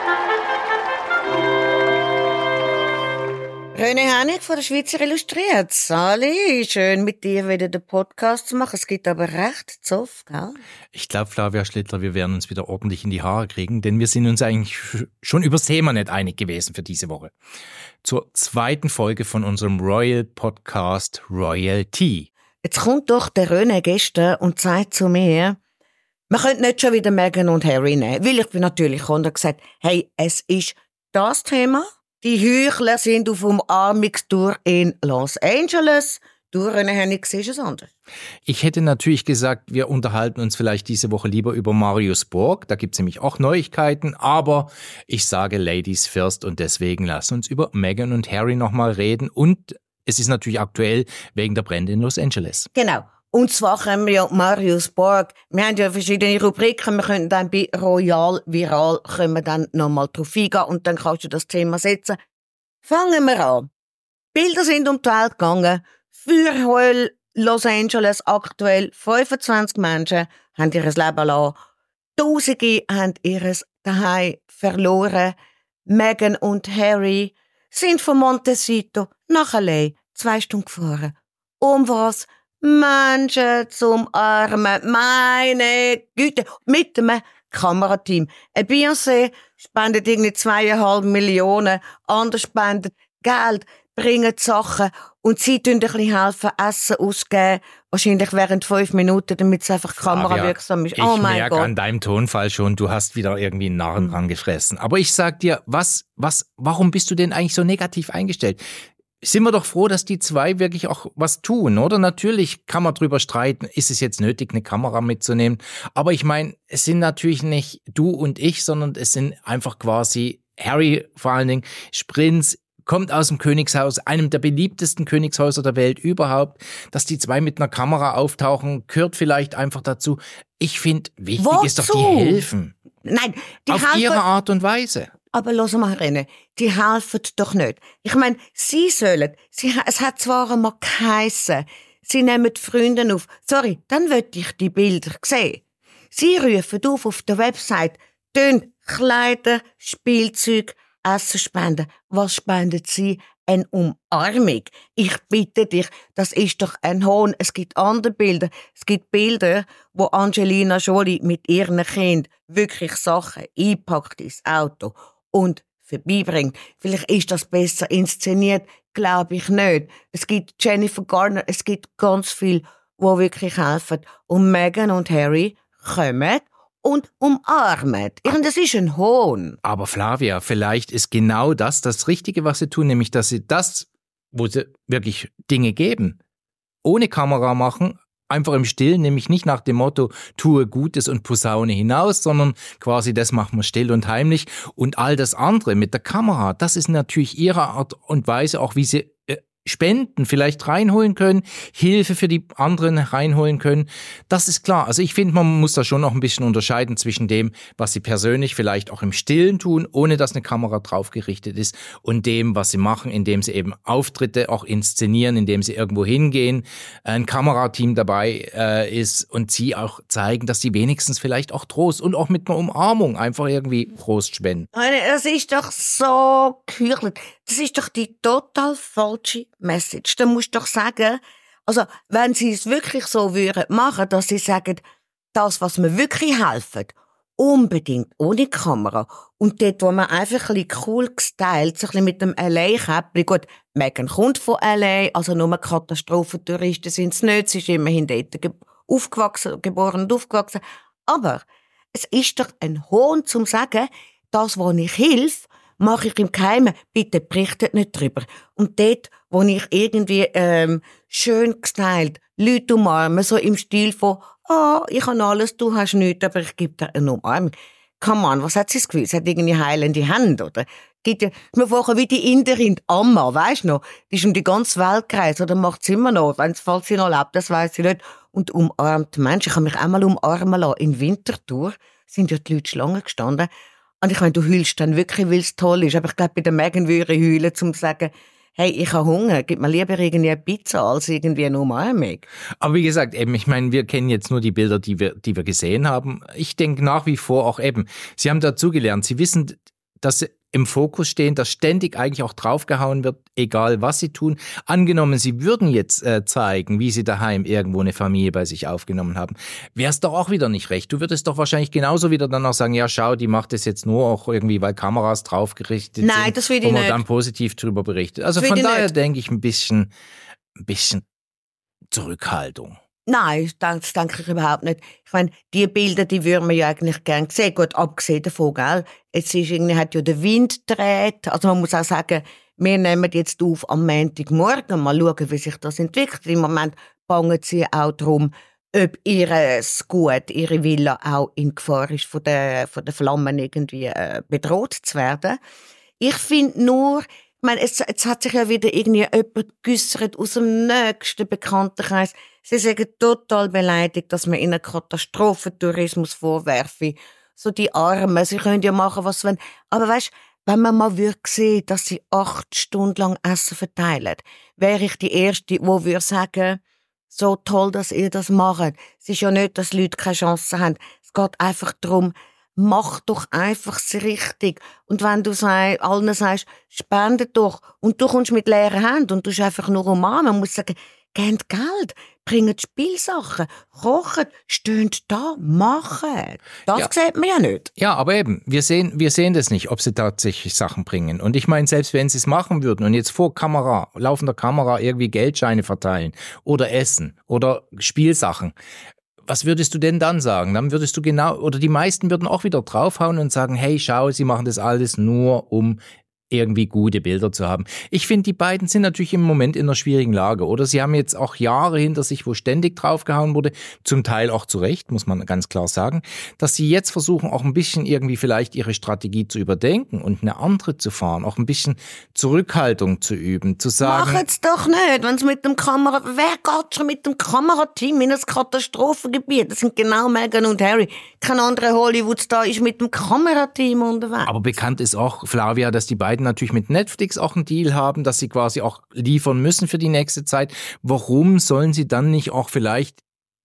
René Hennig von der Schweizer Illustriert. Sali, schön mit dir wieder den Podcast zu machen. Es gibt aber recht Zoff, gell? Ich glaube, Flavia Schlittler, wir werden uns wieder ordentlich in die Haare kriegen, denn wir sind uns eigentlich schon übers Thema nicht einig gewesen für diese Woche. Zur zweiten Folge von unserem Royal Podcast Royalty. Jetzt kommt doch der René gestern und sagt zu mir, man könnte nicht schon wieder Meghan und Harry nehmen, weil ich bin natürlich und gesagt, hey, es ist das Thema. Die Heuchler sind auf Umarmungstour in Los Angeles. Du, René Hennig, siehst es anders? Ich hätte natürlich gesagt, wir unterhalten uns vielleicht diese Woche lieber über Marius Borg. Da gibt es nämlich auch Neuigkeiten. Aber ich sage Ladies first und deswegen lass uns über Meghan und Harry nochmal reden. Und es ist natürlich aktuell wegen der Brände in Los Angeles. Genau. Und zwar können wir ja Marius Borg, wir haben ja verschiedene Rubriken, wir können dann bei Royal Viral können wir dann nochmal drauf eingehen und dann kannst du das Thema setzen. Fangen wir an. Bilder sind um die Welt gegangen. Feuerheul Los Angeles aktuell. 25 Menschen haben ihr Leben lassen. Tausende haben ihr Zuhause verloren. Meghan und Harry sind von Montecito nach L.A. 2 Stunden gefahren. Um was? Menschen zum Armen, meine Güte, mit einem Kamerateam. Ein Beyoncé spendet irgendwie 2,5 Millionen, andere spenden Geld, bringen Sachen und sie tun ein bisschen helfen, Essen ausgeben, wahrscheinlich während 5 Minuten, damit es einfach kamerawirksam ist. Oh mein Gott. Ich merke an deinem Tonfall schon, du hast wieder irgendwie einen Narren dran gefressen. Aber ich sag dir, warum bist du denn eigentlich so negativ eingestellt? Sind wir doch froh, dass die zwei wirklich auch was tun, oder? Natürlich kann man drüber streiten, ist es jetzt nötig, eine Kamera mitzunehmen. Aber ich meine, es sind natürlich nicht du und ich, sondern es sind einfach quasi Harry vor allen Dingen, Prinz, kommt aus dem Königshaus, einem der beliebtesten Königshäuser der Welt überhaupt. Dass die zwei mit einer Kamera auftauchen, gehört vielleicht einfach dazu. Ich finde, wichtig ist doch, die helfen. Nein, die auf helfen ihre Art und Weise. Aber lass mal, René, die helfen doch nicht. Ich meine, sie sollen, es hat zwar einmal geheissen, sie nehmen die Freunde auf. Sorry, dann will ich die Bilder sehen. Sie rufen auf der Website, tun Kleider, Spielzeug, Essen spenden. Was spenden sie? Eine Umarmung. Ich bitte dich, das ist doch ein Hohn. Es gibt andere Bilder. Es gibt Bilder, wo Angelina Jolie mit ihren Kindern wirklich Sachen einpackt ins Auto und vorbeibringt. Vielleicht ist das besser inszeniert, glaube ich nicht. Es gibt Jennifer Garner, es gibt ganz viel, wo wirklich helfen. Und Meghan und Harry kommen und umarmen. Das ist ein Hohn. Aber Flavia, vielleicht ist genau das Richtige, was sie tun, nämlich, dass sie das, wo sie wirklich Dinge geben, ohne Kamera machen, einfach im Stillen, nämlich nicht nach dem Motto, tue Gutes und posaune hinaus, sondern quasi das machen wir still und heimlich. Und all das andere mit der Kamera, das ist natürlich ihre Art und Weise, auch wie sie Spenden vielleicht reinholen können, Hilfe für die anderen reinholen können. Das ist klar. Also ich finde, man muss da schon noch ein bisschen unterscheiden zwischen dem, was sie persönlich vielleicht auch im Stillen tun, ohne dass eine Kamera drauf gerichtet ist, und dem, was sie machen, indem sie eben Auftritte auch inszenieren, indem sie irgendwo hingehen, ein Kamerateam dabei ist und sie auch zeigen, dass sie wenigstens vielleicht auch Trost und auch mit einer Umarmung einfach irgendwie Trost spenden. Das ist doch so geheuchelt. Das ist doch die total falsche Message. Da musst du doch sagen, also wenn sie es wirklich so würden machen, dass sie sagen, das, was mir wirklich helfen, unbedingt ohne Kamera. Und dort, wo man einfach ein bisschen cool gestylt, so ein bisschen mit dem LA-Käppli, gut, Meghan kommt von LA, also nur Katastrophentouristen sind es nicht, sie ist immerhin dort geboren und aufgewachsen. Aber es ist doch ein Hohn zum sagen, das, wo ich helfe, mache ich im Geheimen, bitte berichtet nicht drüber. Und dort, wo ich irgendwie schön gestylt Leute umarmen, so im Stil von ich habe alles, du hast nichts, aber ich gebe dir eine Umarmung. Come on, was hat sie das Gefühl? Sie hat irgendwie heilende Hände, oder? Gibt ja, mir vorher wie die Inderin, die Amma, weisst du noch? Die ist um die ganze Welt gereist, oder macht sie immer noch? Falls sie noch lebt, das weiss sie nicht. Und umarmt Menschen. Ich habe mich einmal umarmen lassen. In Winterthur sind ja die Leute Schlangen gestanden. Und ich meine, du heulst dann wirklich, weil es toll ist. Aber ich glaube, bei der Meghan würde ich heulen, um zu sagen, hey, ich habe Hunger, gib mir lieber irgendwie eine Pizza als irgendwie eine Umarmung. Aber wie gesagt, eben, ich meine, wir kennen jetzt nur die Bilder, die wir gesehen haben. Ich denke nach wie vor auch eben, sie haben dazugelernt, sie wissen, dass sie im Fokus stehen, dass ständig eigentlich auch draufgehauen wird, egal was sie tun. Angenommen, sie würden jetzt zeigen, wie sie daheim irgendwo eine Familie bei sich aufgenommen haben, wäre es doch auch wieder nicht recht. Du würdest doch wahrscheinlich genauso wieder dann auch sagen, ja schau, die macht das jetzt nur auch irgendwie, weil Kameras draufgerichtet sind. Nein, das will ich nicht. Wo man dann positiv drüber berichtet. Also von daher denke ich ein bisschen Zurückhaltung. Nein, das denke ich überhaupt nicht. Ich meine, die Bilder, die würden wir ja eigentlich gerne sehen. Gut, abgesehen davon, gell? Jetzt hat ja der Wind gedreht. Also man muss auch sagen, wir nehmen jetzt auf am Montagmorgen. Mal schauen, wie sich das entwickelt. Im Moment bangen sie auch darum, ob ihre Villa auch in Gefahr ist, von den Flammen irgendwie bedroht zu werden. Ich finde nur, ich meine, jetzt hat sich ja wieder irgendwie jemand geäussert aus dem nächsten Bekanntenkreis. Sie sagen total beleidigt, dass man ihnen Katastrophentourismus vorwerfe. So die Armen, sie können ja machen, was sie wollen. Aber weisst, wenn man mal würde sehen, dass sie 8 Stunden lang Essen verteilen, wäre ich die Erste, die würde sagen, so toll, dass ihr das macht. Es ist ja nicht, dass Leute keine Chance haben. Es geht einfach darum, mach doch einfach es richtig. Und wenn du allen sagst, spende doch, und du kommst mit leeren Händen und du bist einfach nur umarmen, man muss sagen, gebt Geld, bringt Spielsachen, kocht, steht da, machen. Das sieht man ja nicht. Ja, aber eben, wir sehen das nicht, ob sie tatsächlich Sachen bringen. Und ich meine, selbst wenn sie es machen würden und jetzt vor laufender Kamera irgendwie Geldscheine verteilen oder essen oder Spielsachen, was würdest du denn dann sagen? Dann würdest du oder die meisten würden auch wieder draufhauen und sagen, hey, schau, sie machen das alles nur, um irgendwie gute Bilder zu haben. Ich finde, die beiden sind natürlich im Moment in einer schwierigen Lage. Oder sie haben jetzt auch Jahre hinter sich, wo ständig draufgehauen wurde, zum Teil auch zu Recht, muss man ganz klar sagen, dass sie jetzt versuchen, auch ein bisschen irgendwie vielleicht ihre Strategie zu überdenken und eine andere zu fahren, auch ein bisschen Zurückhaltung zu üben, zu sagen... Machen's doch nicht, wenn's wer geht schon mit dem Kamerateam in ein Katastrophengebiet? Das sind genau Meghan und Harry. Kein anderer Hollywood-Star ist mit dem Kamerateam unterwegs. Aber bekannt ist auch, Flavia, dass die beiden natürlich mit Netflix auch einen Deal haben, dass sie quasi auch liefern müssen für die nächste Zeit. Warum sollen sie dann nicht auch vielleicht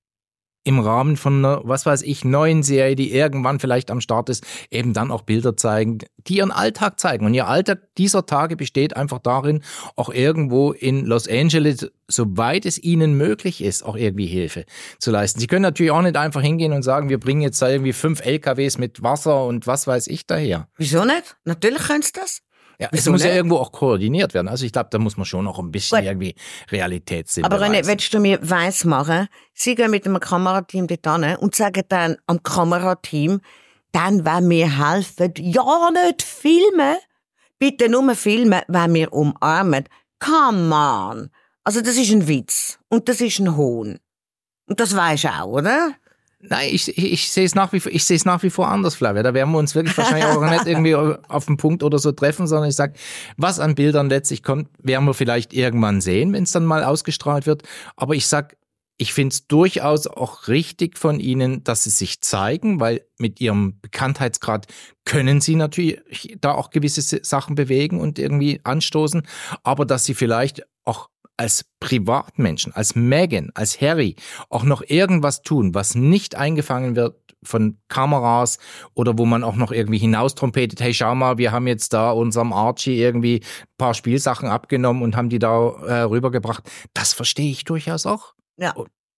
im Rahmen von einer, was weiß ich, neuen Serie, die irgendwann vielleicht am Start ist, eben dann auch Bilder zeigen, die ihren Alltag zeigen. Und ihr Alltag dieser Tage besteht einfach darin, auch irgendwo in Los Angeles, soweit es ihnen möglich ist, auch irgendwie Hilfe zu leisten. Sie können natürlich auch nicht einfach hingehen und sagen, wir bringen jetzt da irgendwie 5 LKWs mit Wasser und was weiß ich daher. Wieso nicht? Natürlich können sie das. Ja, es muss ja irgendwo auch koordiniert werden. Also ich glaube, da muss man schon noch ein bisschen irgendwie Realitätssinn Aber beweisen. René, willst du mir weiss machen, sie gehen mit einem Kamerateam dort hin und sagen dann am Kamerateam, dann wollen wir helfen, ja nicht filmen, bitte nur filmen, wenn wir umarmen. Come on! Also das ist ein Witz und das ist ein Hohn. Und das weisst du auch, oder? Nein, ich sehe es nach wie vor anders, Flavia. Da werden wir uns wirklich wahrscheinlich auch nicht irgendwie auf den Punkt oder so treffen, sondern ich sage, was an Bildern letztlich kommt, werden wir vielleicht irgendwann sehen, wenn es dann mal ausgestrahlt wird. Aber ich sag, ich finde es durchaus auch richtig von Ihnen, dass Sie sich zeigen, weil mit Ihrem Bekanntheitsgrad können Sie natürlich da auch gewisse Sachen bewegen und irgendwie anstoßen, aber dass Sie vielleicht auch als Privatmenschen, als Meghan, als Harry auch noch irgendwas tun, was nicht eingefangen wird von Kameras oder wo man auch noch irgendwie hinaustrompetet, hey, schau mal, wir haben jetzt da unserem Archie irgendwie ein paar Spielsachen abgenommen und haben die da rübergebracht. Das verstehe ich durchaus auch. Ja.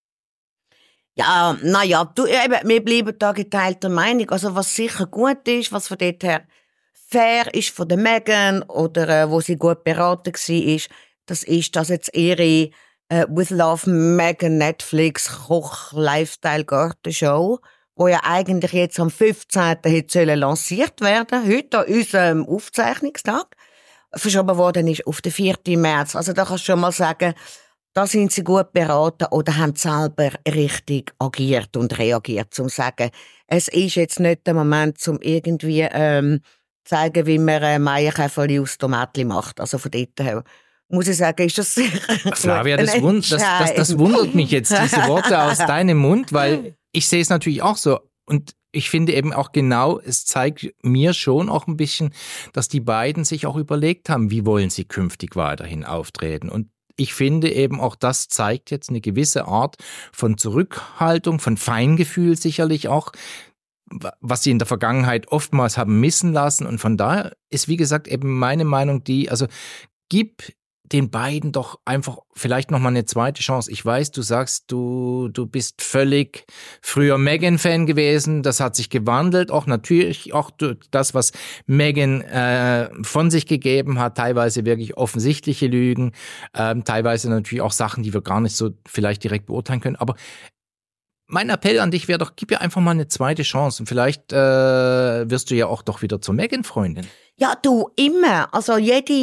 Ja, naja, wir bleiben da geteilter Meinung. Also was sicher gut ist, was von dort her fair ist von der Meghan oder wo sie gut beraten war, das ist, dass jetzt ihre With Love Meghan Netflix Koch-Lifestyle-Gartenshow, wo ja eigentlich jetzt am 15. hätte lanciert werden, heute an unserem Aufzeichnungstag, verschoben worden ist auf den 4. März. Also da kannst du schon mal sagen, da sind sie gut beraten oder haben selber richtig agiert und reagiert, um zu sagen, es ist jetzt nicht der Moment, um irgendwie zeigen, wie man Meierkäferli aus Tomatli macht. Also von dort her muss ich sagen, ist das sicher Flavia, das wundert mich jetzt, diese Worte aus deinem Mund, weil ich sehe es natürlich auch so. Und ich finde eben auch genau, es zeigt mir schon auch ein bisschen, dass die beiden sich auch überlegt haben, wie wollen sie künftig weiterhin auftreten. Und ich finde eben auch, das zeigt jetzt eine gewisse Art von Zurückhaltung, von Feingefühl sicherlich auch. was sie in der Vergangenheit oftmals haben missen lassen. Und von daher ist, wie gesagt, eben meine Meinung also gib den beiden doch einfach vielleicht nochmal eine zweite Chance. Ich weiß, du sagst, du bist völlig früher Meghan-Fan gewesen. Das hat sich gewandelt. Auch natürlich auch das, was Meghan von sich gegeben hat. Teilweise wirklich offensichtliche Lügen. Teilweise natürlich auch Sachen, die wir gar nicht so vielleicht direkt beurteilen können. Aber mein Appell an dich wäre doch, gib ihr einfach mal eine zweite Chance. Und vielleicht wirst du ja auch doch wieder zur Meghan-Freundin. Ja, du, immer. Also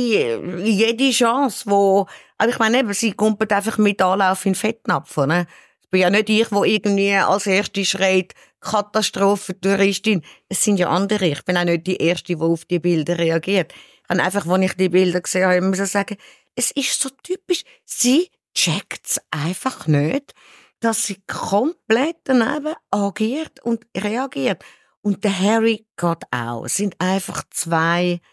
jede Chance, aber ich meine eben, sie kumpelt einfach mit Anlauf in Fettnapf, ne? Ich bin ja nicht ich, wo irgendwie als Erste schreit, Katastrophentouristin. Es sind ja andere. Ich bin auch nicht die Erste, die auf die Bilder reagiert. Und einfach, als ich die Bilder gesehen habe, muss ich sagen, es ist so typisch. Sie checkt's einfach nicht, dass sie komplett daneben agiert und reagiert. Und der Harry geht auch. Es sind einfach zwei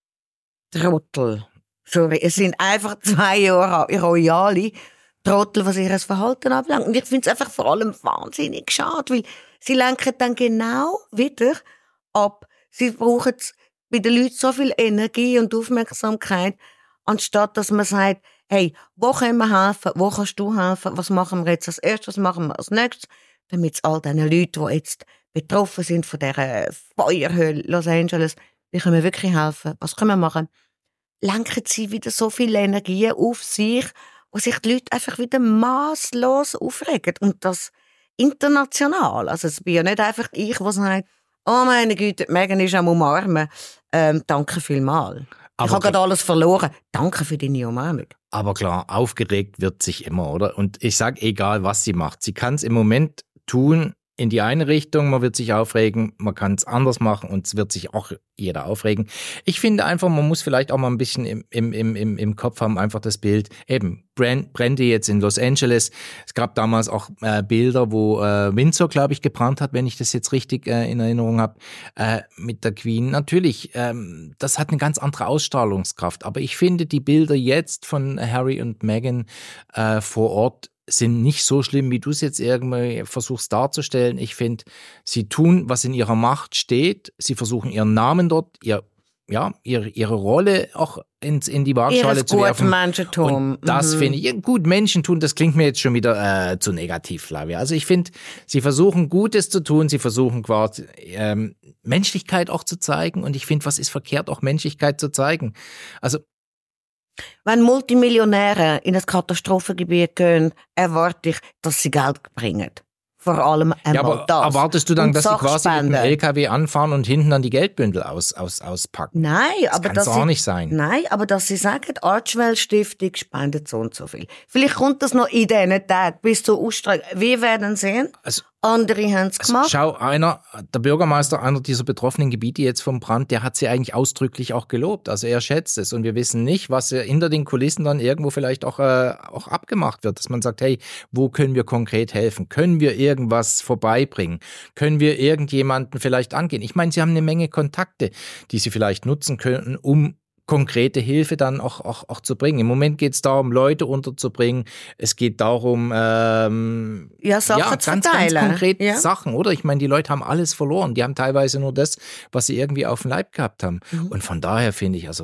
Trottel. Sorry, es sind einfach zwei royale Trottel, was ihr Verhalten anbelangt. Und ich finde es einfach vor allem wahnsinnig schade, weil sie lenken dann genau wieder ab. Sie brauchen bei den Leuten so viel Energie und Aufmerksamkeit, anstatt dass man sagt, hey, wo können wir helfen? Wo kannst du helfen? Was machen wir jetzt als erstes? Was machen wir als nächstes? Damit all diesen Leuten, die jetzt betroffen sind von dieser Feuerhöhle Los Angeles, wie können wir wirklich helfen? Was können wir machen? Lenken sie wieder so viel Energie auf sich, wo sich die Leute einfach wieder masslos aufregen. Und das international. Also es bin ja nicht einfach ich, der sagt, oh meine Güte, Meghan ist am Umarmen. Danke vielmals. Ich habe gerade alles verloren. Danke für deine Umarmung. Aber klar, aufgeregt wird sich immer, oder? Und ich sage, egal was sie macht, sie kann es im Moment tun in die eine Richtung, man wird sich aufregen, man kann es anders machen und es wird sich auch jeder aufregen. Ich finde einfach, man muss vielleicht auch mal ein bisschen im Kopf haben, einfach das Bild, eben, Brände jetzt in Los Angeles. Es gab damals auch Bilder, wo Windsor, glaube ich, gebrannt hat, wenn ich das jetzt richtig in Erinnerung habe, mit der Queen. Natürlich, das hat eine ganz andere Ausstrahlungskraft, aber ich finde die Bilder jetzt von Harry und Meghan vor Ort sind nicht so schlimm, wie du es jetzt irgendwie versuchst darzustellen. Ich finde, sie tun, was in ihrer Macht steht. Sie versuchen ihren Namen dort, ihre Rolle auch in die Waagschale zu werfen. Menschentum. Und das finde ich, gut, Menschentum, das klingt mir jetzt schon wieder zu negativ, Flavia. Also ich finde, sie versuchen Gutes zu tun, sie versuchen quasi Menschlichkeit auch zu zeigen. Und ich finde, was ist verkehrt, auch Menschlichkeit zu zeigen? Also wenn Multimillionäre in ein Katastrophengebiet gehen, erwarte ich, dass sie Geld bringen. Vor allem einmal aber das. Erwartest du dann, dass sie quasi mit dem Sachspenden. LKW anfahren und hinten dann die Geldbündel auspacken? Nein, das aber kann's auch nicht sein. Nein, aber dass sie sagen, die Archwell-Stiftung spendet so und so viel. Vielleicht kommt das noch in diesen Tagen bis zur Ausstrahlung. Wir werden sehen. Also, Andere haben es gemacht. Schau, der Bürgermeister einer dieser betroffenen Gebiete jetzt vom Brand, der hat sie eigentlich ausdrücklich auch gelobt. Also er schätzt es und wir wissen nicht, was hinter den Kulissen dann irgendwo vielleicht auch abgemacht wird. Dass man sagt, hey, wo können wir konkret helfen? Können wir irgendwas vorbeibringen? Können wir irgendjemanden vielleicht angehen? Ich meine, sie haben eine Menge Kontakte, die sie vielleicht nutzen können, um konkrete Hilfe dann auch zu bringen. Im Moment geht es darum, Leute unterzubringen. Es geht darum, Sachen zu ganz konkret Sachen, oder? Ich meine, die Leute haben alles verloren. Die haben teilweise nur das, was sie irgendwie auf dem Leib gehabt haben. Mhm. Und von daher finde ich,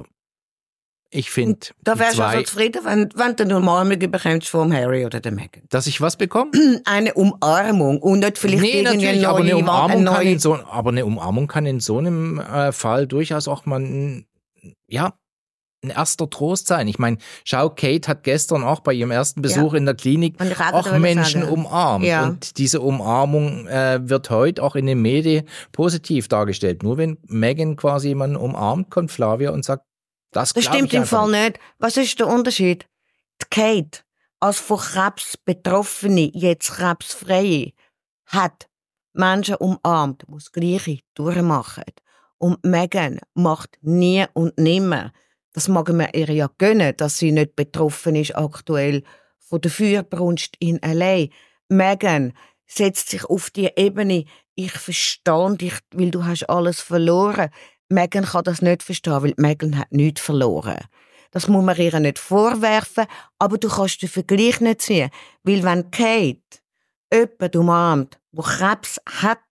da wärst du also zufrieden, wenn du eine Umarmung bekommst vom Harry oder der Meghan. Dass ich was bekomme? Eine Umarmung und nicht vielleicht natürlich, aber eine Umarmung kann in so einem Fall durchaus auch mal ein erster Trost sein. Ich meine, schau, Kate hat gestern auch bei ihrem ersten Besuch in der Klinik auch Menschen umarmt. Ja. Und diese Umarmung wird heute auch in den Medien positiv dargestellt. Nur wenn Meghan quasi jemanden umarmt, kommt Flavia und sagt, das stimmt im Fall nicht. Was ist der Unterschied? Die Kate, als von Krebs Betroffene, jetzt krebsfreie, hat Menschen umarmt, die das Gleiche durchmachen. Und Meghan macht nie und nimmer. Das mag man ihr ja gönnen, dass sie nicht betroffen ist aktuell von der Feuerbrunst in L.A. Meghan setzt sich auf die Ebene, ich verstehe dich, weil du hast alles verloren. Meghan kann das nicht verstehen, weil Meghan hat nichts verloren. Das muss man ihr nicht vorwerfen, aber du kannst den Vergleich nicht ziehen. Weil wenn Kate jemanden umarmt, der Krebs hat,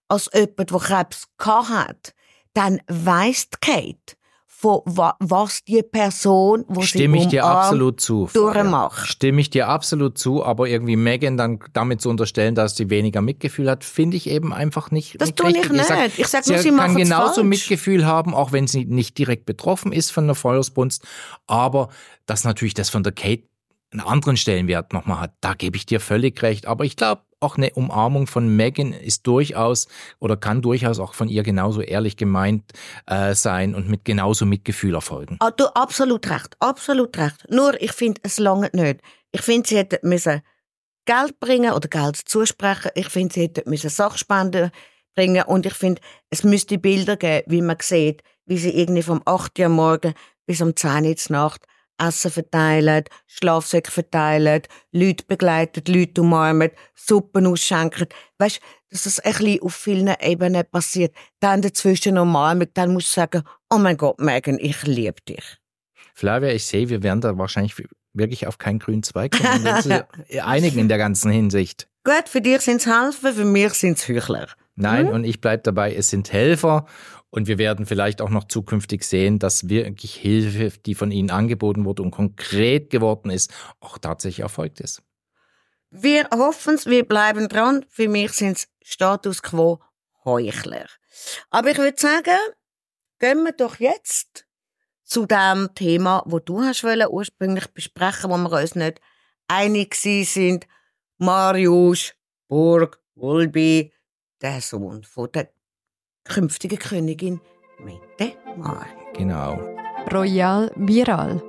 als jemand, der Krebs hat, dann weiss Kate, von was die Person, die Stimme ich dir absolut zu. durchmacht. Stimme ich dir absolut zu, aber irgendwie Megan dann damit zu unterstellen, dass sie weniger Mitgefühl hat, finde ich eben einfach nicht Das tue ich nicht. Ich sag nur, sie kann machen es genauso falsch. Mitgefühl haben, auch wenn sie nicht direkt betroffen ist von der Feuersbrunst, aber dass natürlich das von der Kate einen anderen Stellenwert nochmal hat, da gebe ich dir völlig recht. Aber ich glaube, auch eine Umarmung von Megan ist durchaus oder kann durchaus auch von ihr genauso ehrlich gemeint sein und mit genauso Mitgefühl erfolgen. Ah, du, absolut recht, absolut recht. Nur, ich finde, es lange nicht. Ich finde, sie hätten müssen Geld bringen oder Geld zusprechen. Ich finde, sie hätten müssen Sachspenden bringen. Und ich finde, es müsste Bilder geben, wie man sieht, wie sie irgendwie vom 8 Uhr morgen bis um 10 Uhr Nacht Essen verteilen, Schlafsäcke verteilen, Leute begleiten, Leute umarmen, Suppen ausschenken. Weisst, dass das ein bisschen auf vielen Ebenen passiert. Dann dazwischen umarmen, dann musst du sagen, oh mein Gott, Megan, ich liebe dich. Flavia, ich sehe, wir werden da wahrscheinlich wirklich auf keinen grünen Zweig kommen. Wir sind einigen in der ganzen Hinsicht. Gut, für dich sind es Helfer, für mich sind es Heuchler. Nein, und ich bleibe dabei, es sind Helfer. Und wir werden vielleicht auch noch zukünftig sehen, dass wirklich Hilfe, die von ihnen angeboten wurde und konkret geworden ist, auch tatsächlich erfolgt ist. Wir hoffen es, wir bleiben dran. Für mich sind es Status quo Heuchler. Aber ich würde sagen, gehen wir doch jetzt zu dem Thema, das du hast ursprünglich besprechen, wo wir uns nicht einig sind. Marius Burg Ulbi, der Sohn von der künftigen Königin Mette Mari. Genau. Royal Viral.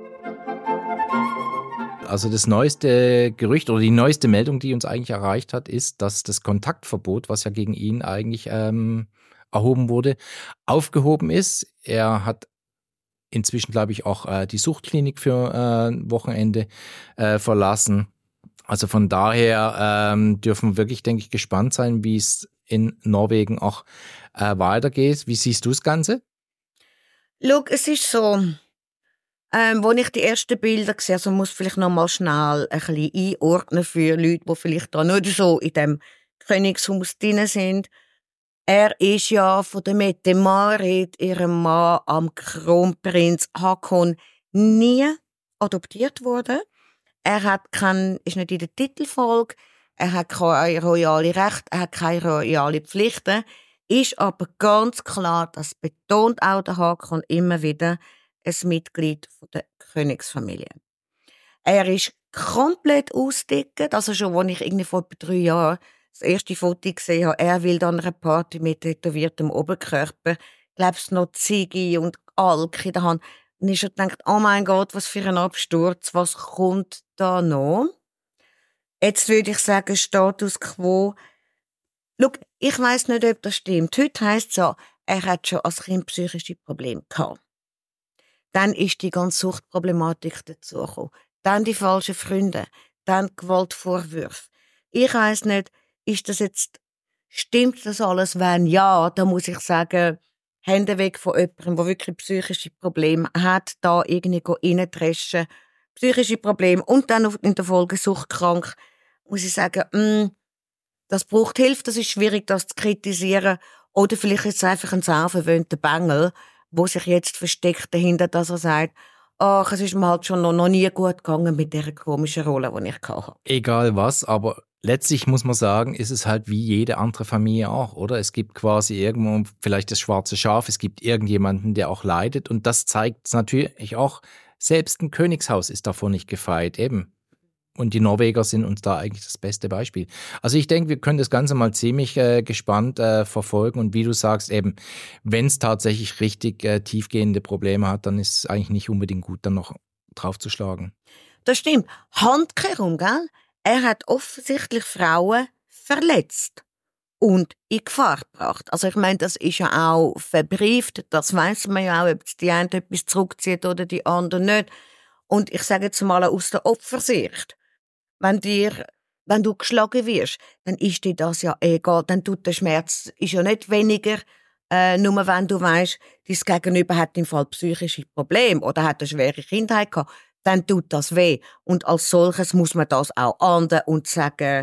Also das neueste Gerücht oder die neueste Meldung, die uns eigentlich erreicht hat, ist, dass das Kontaktverbot, was ja gegen ihn eigentlich erhoben wurde, aufgehoben ist. Er hat inzwischen, glaube ich, auch die Suchtklinik für Wochenende verlassen. Also von daher dürfen wir wirklich, denke ich, gespannt sein, wie es in Norwegen auch weitergeht. Wie siehst du das Ganze? Schau, es ist so, als ich die ersten Bilder gesehen habe, muss vielleicht noch mal schnell ein bisschen einordnen für Leute, die vielleicht da nicht so in dem Königshaus drin sind. Er ist ja von der Mette Marit, ihrem Mann, am Kronprinz Haakon, nie adoptiert worden. Er ist nicht in der Titelfolge, er hat keine royale Rechte, er hat keine royale Pflichten, ist aber ganz klar, das betont auch der Haakon immer wieder, ein Mitglied der Königsfamilie. Er ist komplett ausgedickt, also schon, als ich irgendwie vor etwa 3 Jahren das erste Foto gesehen habe, er will dann einer Party mit tätowiertem Oberkörper, glaubst noch Ziege und Alk in der Hand. Und ich habe gedacht, oh mein Gott, was für ein Absturz, was kommt da noch? Jetzt würde ich sagen, Status quo. Schau, ich weiss nicht, ob das stimmt. Heute heisst es ja, er hat schon als Kind psychische Probleme gehabt. Dann ist die ganze Suchtproblematik dazugekommen. Dann die falschen Freunde. Dann Gewaltvorwürfe. Ich weiss nicht, stimmt das alles? Wenn ja, dann muss ich sagen, Hände weg von jemandem, der wirklich psychische Probleme hat, da irgendwie reintreschen. Psychische Probleme und dann in der Folge suchtkrank. Muss ich sagen, das braucht Hilfe, das ist schwierig, das zu kritisieren. Oder vielleicht ist es einfach ein sauverwöhnter Bengel, der sich jetzt versteckt dahinter, dass er sagt, ach, es ist mir halt schon noch nie gut gegangen mit dieser komischen Rolle, die ich hatte. Egal was, aber letztlich muss man sagen, ist es halt wie jede andere Familie auch, oder? Es gibt quasi irgendwo vielleicht das schwarze Schaf, es gibt irgendjemanden, der auch leidet und das zeigt natürlich auch, selbst ein Königshaus ist davon nicht gefeit, eben. Und die Norweger sind uns da eigentlich das beste Beispiel. Also ich denke, wir können das Ganze mal ziemlich gespannt verfolgen. Und wie du sagst, eben, wenn es tatsächlich richtig tiefgehende Probleme hat, dann ist es eigentlich nicht unbedingt gut, dann noch draufzuschlagen. Das stimmt. Handkehrum, gell? Er hat offensichtlich Frauen verletzt und in Gefahr gebracht. Also ich meine, das ist ja auch verbrieft. Das weiss man ja auch, ob die eine etwas zurückzieht oder die andere nicht. Und ich sage jetzt mal aus der Opfersicht. Wenn du geschlagen wirst, dann ist dir das ja egal. Dann tut der Schmerz ist ja nicht weniger, nur wenn du weißt, dein Gegenüber hat im Fall psychische Probleme oder hat eine schwere Kindheit gehabt, dann tut das weh. Und als solches muss man das auch ahnden und sagen,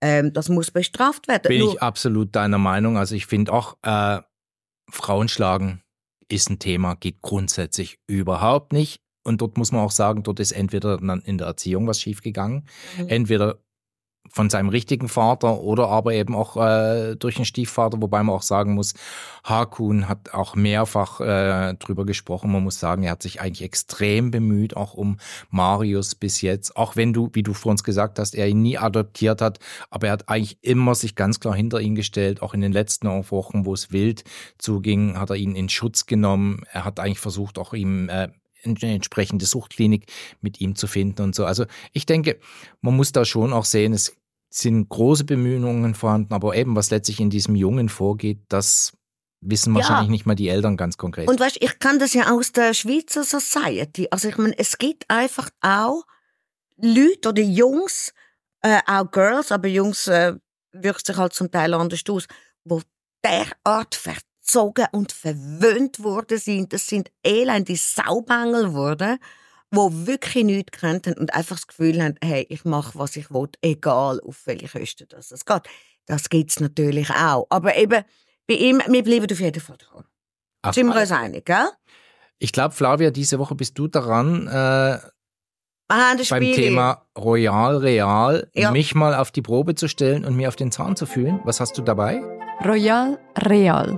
Das muss bestraft werden. Bin ich absolut deiner Meinung. Also ich finde auch, Frauen schlagen ist ein Thema, geht grundsätzlich überhaupt nicht. Und dort muss man auch sagen, dort ist entweder dann in der Erziehung was schiefgegangen, entweder von seinem richtigen Vater oder aber eben auch durch einen Stiefvater, wobei man auch sagen muss, Haakon hat auch mehrfach drüber gesprochen. Man muss sagen, er hat sich eigentlich extrem bemüht, auch um Marius bis jetzt, auch wenn du, wie du vor uns gesagt hast, er ihn nie adoptiert hat, aber er hat eigentlich immer sich ganz klar hinter ihn gestellt, auch in den letzten Wochen, wo es wild zuging, hat er ihn in Schutz genommen. Er hat eigentlich versucht, auch ihm eine entsprechende Suchtklinik mit ihm zu finden und so. Also ich denke, man muss da schon auch sehen, es sind große Bemühungen vorhanden, aber eben, was letztlich in diesem Jungen vorgeht, das wissen wahrscheinlich nicht mal die Eltern ganz konkret. Und weißt, ich kann das ja aus der Schweizer Society. Also ich meine, es gibt einfach auch Leute oder Jungs, auch Girls, aber Jungs wirkt sich halt zum Teil anders aus, die derart verzogen und verwöhnt worden sind. Das sind elende Saubengel geworden, die wirklich nichts kannten und einfach das Gefühl haben, hey, ich mache, was ich will, egal auf welche Kosten das geht. Das gibt es natürlich auch. Aber eben, bei ihm, wir bleiben auf jeden Fall dran. Sind wir uns einig, gell? Ich glaube, Flavia, diese Woche bist du daran, beim Thema Royal Real, mich mal auf die Probe zu stellen und mir auf den Zahn zu fühlen. Was hast du dabei? Royal Real.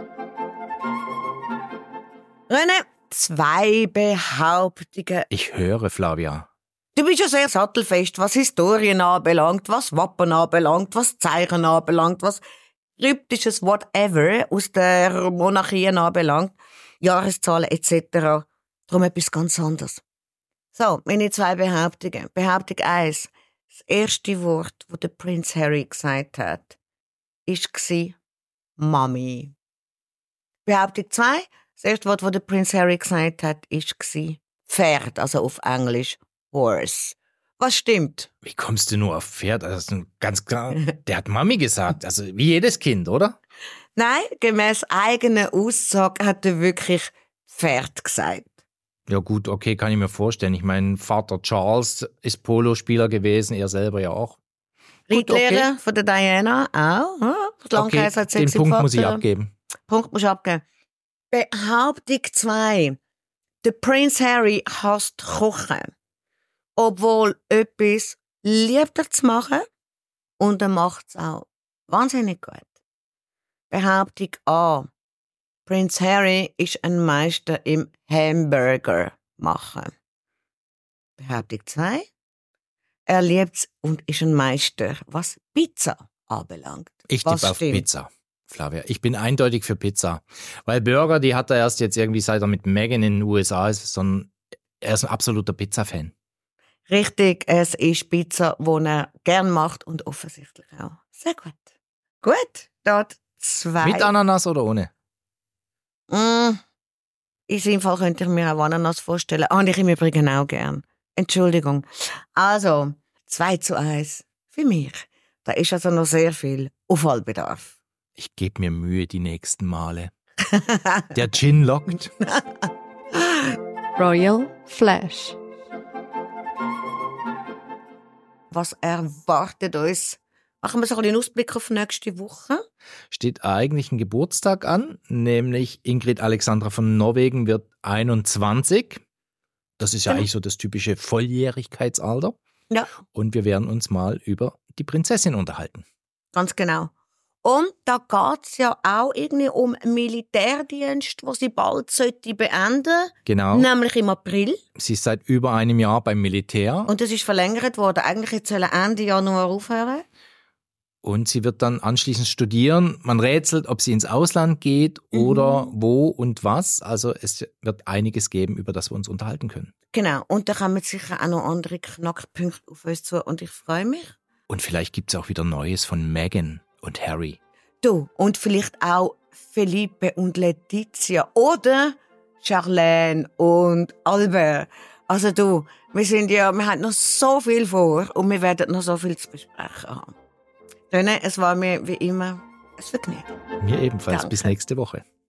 René, 2 Behauptungen. Ich höre, Flavia. Du bist ja sehr sattelfest, was Historien anbelangt, was Wappen anbelangt, was Zeichen anbelangt, was kryptisches Whatever aus der Monarchie anbelangt, Jahreszahlen etc. Darum etwas ganz anderes. So, meine 2 Behauptungen. Behauptung 1. Das erste Wort, das der Prinz Harry gesagt hat, war Mami. Behauptung 2. Das erste Wort, das der Prinz Harry gesagt hat, war Pferd, also auf Englisch Horse. Was stimmt? Wie kommst du nur auf Pferd? Also ganz klar, der hat Mami gesagt, also wie jedes Kind, oder? Nein, gemäß eigener Aussage hat er wirklich Pferd gesagt. Ja gut, okay, kann ich mir vorstellen. Ich meine, Vater Charles ist Polospieler gewesen, er selber ja auch. Reitlehrer von der Diana auch. Okay, den Punkt muss ich abgeben. Punkt muss ich abgeben. Behauptung 2. Der Prinz Harry hasst Kochen. Obwohl etwas liebt er zu machen und er macht es auch wahnsinnig gut. Behauptung A. Prinz Harry ist ein Meister im Hamburger machen. Behauptung 2. Er liebt es und ist ein Meister, was Pizza anbelangt. Ich tippe auf Pizza, Flavia. Ich bin eindeutig für Pizza. Weil Burger, die hat er erst jetzt irgendwie, seit er mit Meghan in den USA ist, sondern er ist ein absoluter Pizza-Fan. Richtig, es ist Pizza, die er gern macht und offensichtlich auch. Sehr gut. Gut, dort 2. Mit Ananas oder ohne? In diesem Fall könnte ich mir auch Ananas vorstellen. Und ich im Übrigen auch gern. Entschuldigung. Also, 2:1 für mich. Da ist also noch sehr viel Aufholbedarf. Ich gebe mir Mühe die nächsten Male. Der Gin lockt. Royal Flash. Was erwartet uns? Machen wir so einen Ausblick auf nächste Woche. Steht eigentlich ein Geburtstag an, nämlich Ingrid Alexandra von Norwegen wird 21. Das ist ja eigentlich so das typische Volljährigkeitsalter. Ja. Und wir werden uns mal über die Prinzessin unterhalten. Ganz genau. Und da geht es ja auch irgendwie um Militärdienst, wo sie bald beenden sollte. Genau. Nämlich im April. Sie ist seit über einem Jahr beim Militär. Und das ist verlängert worden. Eigentlich jetzt soll Ende Januar aufhören. Und sie wird dann anschließend studieren. Man rätselt, ob sie ins Ausland geht oder wo und was. Also es wird einiges geben, über das wir uns unterhalten können. Genau. Und da kommen sicher auch noch andere Knackpunkte auf uns zu. Und ich freue mich. Und vielleicht gibt es auch wieder Neues von Meghan und Harry. Du, und vielleicht auch Felipe und Letizia. Oder Charlene und Albert. Also du, wir haben noch so viel vor und wir werden noch so viel zu besprechen haben. René, es war mir wie immer ein Vergnügen. Mir ebenfalls. Danke. Bis nächste Woche.